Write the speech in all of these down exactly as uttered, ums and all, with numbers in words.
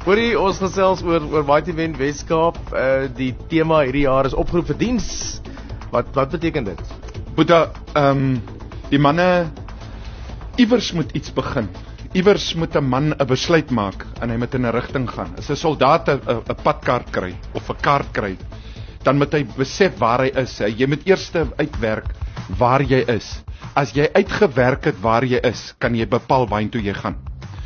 Hoorie, ons gesels oor, oor Mighty Men Weskaap. Uh, die tema hierdie jaar is opgeroep vir diens. Wat, wat beteken dit? Boeta, um, die manne, iewers moet iets begin. Iewers moet 'n man 'n besluit maak en hy moet in 'n rigting gaan. As 'n soldaat 'n padkaart kry of 'n kaart kry, dan moet hy besef waar hy is. Jy moet eers uitwerk waar jy is. As jy uitgewerk het waar jy is, kan jy bepaal waarheen jy gaan.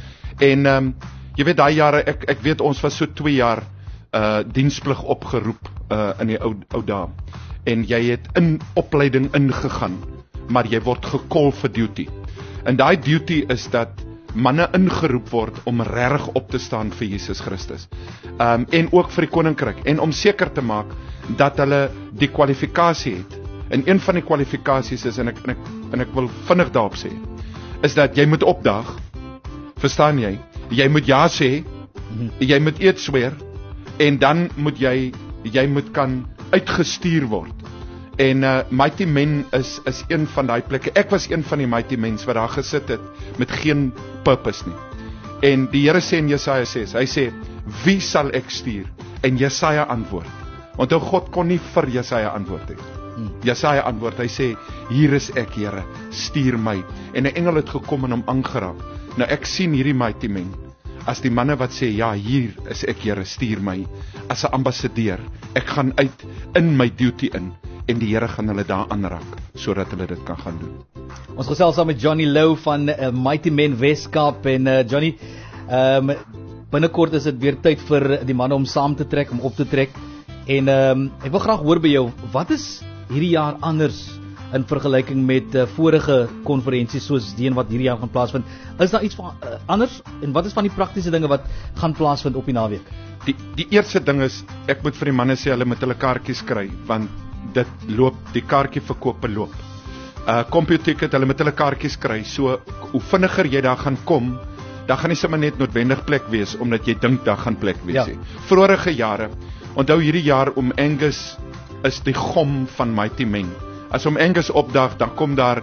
En um, jy weet daai jare, ek ek weet ons was so twee jaar uh diensplig opgeroep uh in die ou ou dae. En jy het in opleiding ingegaan, maar jy word gekol vir duty. En daai duty is dat manne ingeroep word om reg op te staan vir Jesus Christus. Um, en ook vir die koninkryk. En om seker te maak dat hulle die kwalifikasie het. En een van die kwalifikasies is, en ek, en ek, en ek wil vinnig daarop sê, is dat jy moet opdaag. Verstaan jy? Jy moet ja sê, jy moet eet sweer, en dan moet jy, jy moet kan uitgestuur word. En uh, Mighty Men is, is een van die plekke. Ek was een van die Mighty Mens wat daar gesit het met geen purpose nie. En die Here sê in Jesaja ses, hy sê, wie sal ek stuur? En Jesaja antwoord. Want God kon nie vir Jesaja antwoord hê. Hmm. Jesaja antwoord, hy sê, hier is ek, Here, stuur my. En 'n engel het gekom en hom aangeraak. Nou ek sien hierdie Mighty Men as die manne wat sê, ja, hier is ek, Here, stuur my, as 'n ambassadeur. Ek gaan uit in my duty in, en die Here gaan hulle daar aanraak, sodat hulle dit kan gaan doen. Ons gesels saam met Johnny Lou van uh, Mighty Men Weskaap, en uh, Johnny, um, binnekort is dit weer tyd vir die manne om saam te trek, om op te trek, en um, ek wil graag hoor by jou, wat is hierdie jaar anders in vergelyking met uh, vorige konferensies soos die een wat hierdie jaar gaan plaasvind? Is daar iets van uh, anders, en wat is van die praktiese dinge wat gaan plaasvind op die naweek? Die, die eerste ding is, ek moet vir die manne sê, hulle moet hulle kaartjies kry, want dit loop, die kaartjie verkoop loop. Uh, Computicket, hulle moet hulle kaartjies kry, so hoe vinniger jy daar gaan kom, daar gaan nie sommer net noodwendig plek wees, omdat jy dink daar gaan plek wees. Ja. Vorige jare, onthou hierdie jaar om Angus is die gom van Mighty Men. As om Angus opdag, dan kom daar,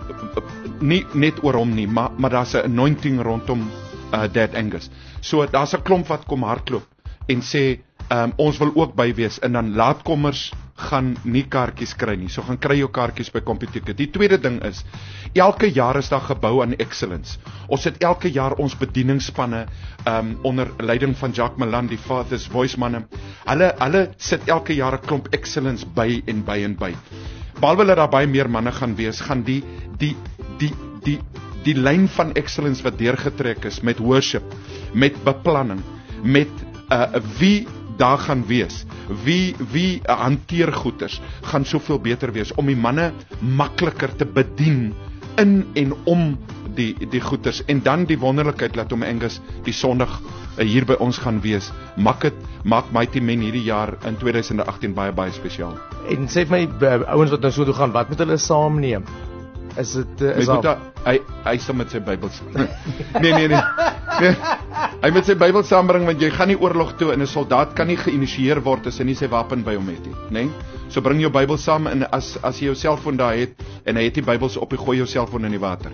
nie net oor hom nie, maar, maar daar's 'n anointing rondom uh, Dad Angus. So daar's 'n klomp wat kom hardloop, en sê, um, ons wil ook by wees, en dan laatkommers gaan nie kaartjies kry nie, so gaan kry jou kaartjies by Computicket. Die tweede ding is, elke jaar is daar gebou aan excellence. Ons het elke jaar ons bedieningsspanne, um, onder leiding van Jacques Malan, die Father's Voice manne, hulle, hulle sit elke jaar 'n klomp excellence by en by en by. Behalwe dat daar baie meer manne gaan wees, gaan die, die, die, die, die lyn van excellence wat deurgetrek is, met worship, met beplanning, met uh, wie daar gaan wees, wie, wie uh, hanteer goeders, gaan soveel beter wees, om die manne makliker te bedien, in en om die, die goeders, en dan die wonderlikheid, laat om Angus die Sondag uh, hier by ons gaan wees, maak het, maak Mighty Men hierdie jaar in twintig agttien baie, baie spesiaal. En sê vir my, uh, ouens wat nou so toe gaan, wat moet hulle saamneem? Is dit, uh, is al... Hy, hy sal met sy Bybels nee, nee, nee, nee. Hy met sy Bybel saambring, want jy gaan nie oorlog toe, en 'n soldaat kan nie geïnisieer word as hy nie sy wapen by hom het nie, nee? So bring jou Bybel saam, en as, as jy jou selfoon daar het, en hy het die Bybels op, jy gooi jou selfoon in die water.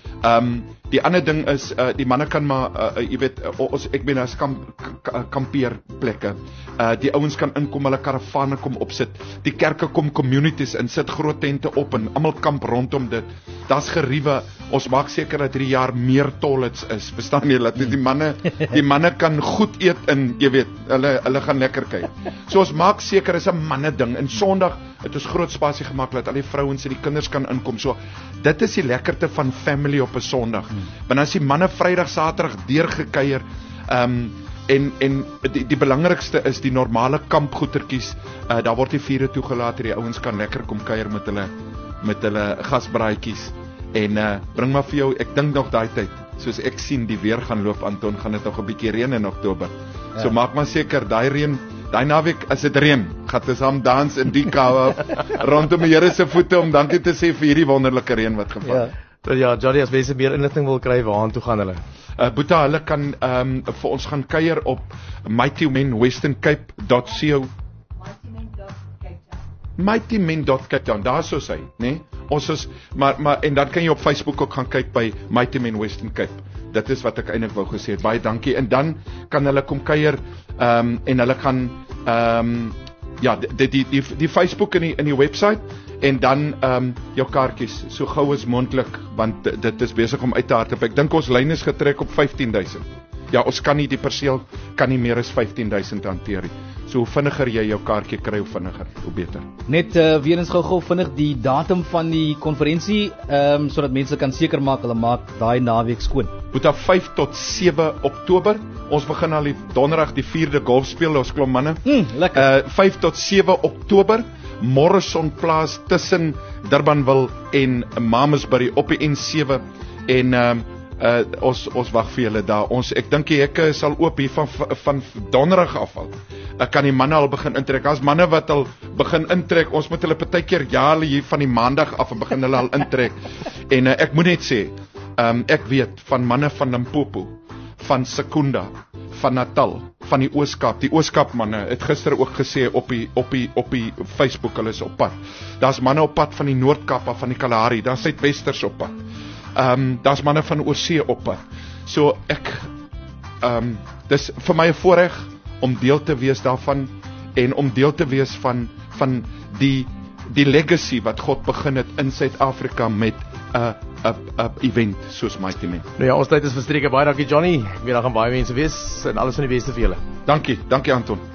Um, die ander ding is, uh, die manne kan maar, uh, uh, jy weet, uh, ons, ek ben as kamp, kampeerplekke, uh, die ouens kan inkom, hulle karavane kom opsit, die kerke kom communities in, sit groot tente op, en almal kamp rondom dit, daar's geriewe, ons maak seker dat hierdie jaar meer toilets is, verstaan jy, dat die manne, die manne kan goed eet, en jy weet, hulle, hulle gaan lekker kyk, so ons maak seker, is 'n manne ding, en Sondag het ons groot spasie gemaak, dat al die vrouens en die kinders kan inkom, so, dit is die lekkerte van family op 'n Sondag, hmm. want as die manne Vrydag, Saterdag deurgekeier, um, en, en die, die belangrikste is die normale kampgoetertjies, uh, daar word die vure toegelaat, die ouens kan lekker kom kuier met hulle, met hulle gasbraaitjies, en uh, bring maar vir jou, ek dink nog daai tyd, soos ek sien die weer gaan loop, Anton, gaan dit nog 'n bietjie reën in Oktober, ja. So maak maar seker, daai reën, daai naweek as dit reën, gaan ons saam dans in die kou rondom die Here se voete, om dankie te sê vir hierdie wonderlike reën wat geval het. Ja, ja, Johnny, as mense meer inligting wil kry, waarheen toe gaan hulle? Uh, Boeta, hulle kan um, vir ons gaan kuier op mighty men western cape dot co mighty men dot cape town, daar sou sy, né? ons is maar maar en dan kan jy op Facebook ook gaan kyk by Mighty Men Western Cape. Dit is wat ek eintlik wou gesê het. Baie dankie. En dan kan hulle kom kuier ehm um, en hulle gaan ehm um, ja, die die die die Facebook in die in die webwerf en dan ehm um, jou kaartjies so gou as moontlik want dit is besig om uit te hardloop. Ek dink ons lyn is getrek op vyftien duisend. Ja, ons kan nie die perseel kan nie meer as vyftien duisend hanteer nie. So hoe vinniger jy jou kaartjie kry, hoe vinniger, hoe beter. Net uh, weer eens gou-gou vinnig die datum van die konferensie, ehm um, sodat mense kan seker maak hulle maak daai naweek skoon. Boeta vyf tot sewe Oktober. Ons begin al die donderdag die vierde golf speel, ons klomp manne. Mm, lekker. Uh vyf tot sewe Oktober, Morrison Plaas tussen Durbanville en Mamasbury op die N sewe en ehm um, Uh, ons ons wag vir julle daar. Ons ek dink die hekke sal oop hier van van donderdag af al. Ek kan die manne al begin intrek. As manne wat al begin intrek, ons moet hulle partykeer ja hulle hier van die maandag af en begin hulle al intrek. En uh, ek moet net sê, um, ek weet van manne van Limpopo, van Secunda, van Natal, van die Ooskaap. Die Ooskaap manne het gister ook gesê op die op die op die Facebook hulle is op pad. Daar's manne op pad van die Noord-Kaap af, van die Kalahari, daar's Suidwesters op pad. Ehm um, daar's manne van oorsee op pad. So ek ehm um, dis vir my 'n voorreg om deel te wees daarvan en om deel te wees van van die die legacy wat God begin het in Suid-Afrika met 'n 'n 'n event soos Mighty Men. Nou ja, ons tyd is verstreke. Baie dankie Johnny. Ek weet daar gaan baie mense wees en alles van die beste vir julle. Dankie, dankie Anton.